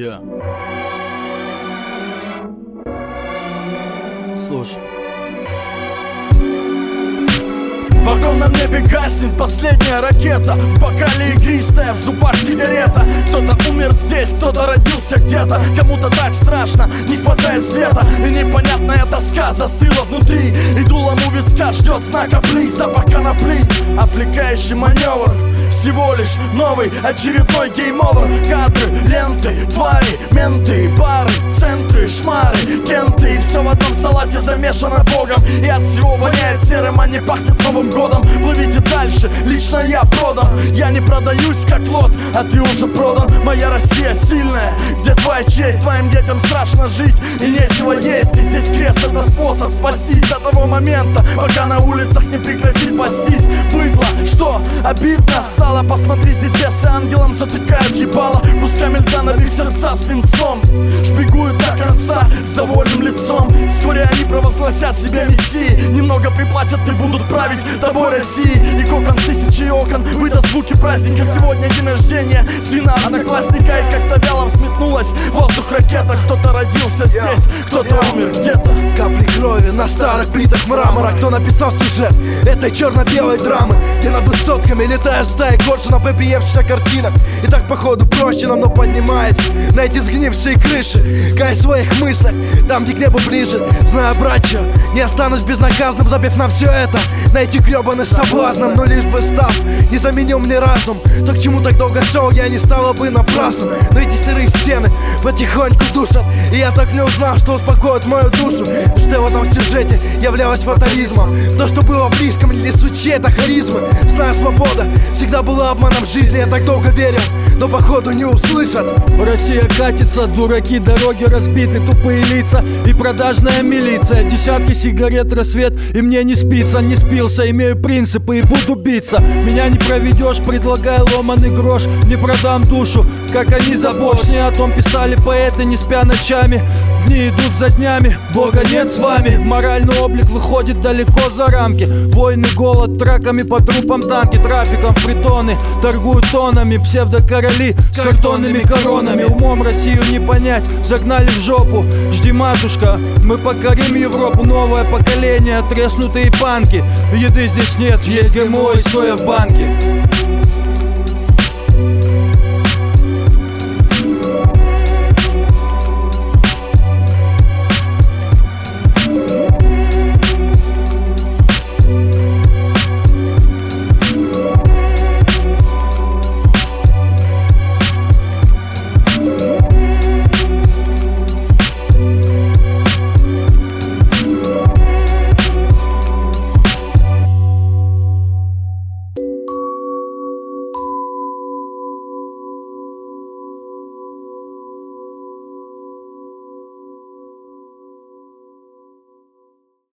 Слушай. В огромном небе гаснет последняя ракета, в бокале игристая, в зубах сигарета. Кто-то умер здесь, кто-то родился где-то. Кому-то так страшно, не хватает света. И непонятная тоска застыла внутри, и дулом у виска ждет знака «Пли». Запах конопли, отвлекающий маневр. Всего лишь новый очередной гейм-овер. Кадры, ленты, твари, менты, бары, центры, шмары, кенты. И все в одном салате замешано богом. И от всего воняет серым, а не пахнет Новым годом. Плывите дальше, лично я продан. Я не продаюсь как лот, а ты уже продан. Моя Россия сильная, где твоя честь? Твоим детям страшно жить и нечего есть. И здесь крест — это способ спастись до того момента, пока на улицах не прекратить пастись. Быдло, что обидно стало. Посмотри, здесь бесы ангелам затыкают ебало кусками льда, набив сердца свинцом. Шпигуют до конца с довольным лицом. Вскоре они провозгласят себя мессией. Немного приплатят и будут править тобой России. И кокон тысячи окон выдаст звуки праздника. Сегодня день рождения сына одноклассника. И как-то вяло взметнулась в воздух ракета. Кто-то родился здесь, кто-то умер где-то. Капли крови на старых плитах мрамора. Кто написал сюжет этой черно-белой драмы, где над высотками летаешь стаи коршунов и приевшихся картинок. И так походу проще нам, но поднимаясь на эти сгнившие крыши, каясь в своих мыслях, там где к небу ближе. Знаю, братья, не останусь безнаказанным, забив на все это, на эти гребаных соблазнов. Но лишь бы став незаменимый разум, то к чему так долго шел, я не стало бы напрасно. Но эти серые стены потихоньку душат, и я так не узнал, что успокоит мою душу. Что в этом сюжете являлось фатализмом. То, что было близко мне, несу чьей-то харизмы. Знаю, свобода всегда была обманом жизни. Я так долго верил, но походу не услышат. Россия катится, дураки, дороги разбиты, тупые лица и продажная милиция. Десятки сигарет, рассвет, и мне не спится, не спился. Имею принципы и буду биться. Меня не проведешь, предлагай ломаный грош. Не продам душу, как они забочь. Не о том писали поэты, не спя ночами. Дни идут за днями, Бога нет с вами. Моральный облик выходит далеко за рамки. Войны, голод, траками по трупам танки. Трафиком в притоны, торгуют тонами. Псевдокороли с картонными коронами. Умом Россию не понять, загнали в жопу. Жди, матушка, мы покорим Европу. Новое поколение, треснутые панки. Еды здесь нет, есть ГМО и соя в банке.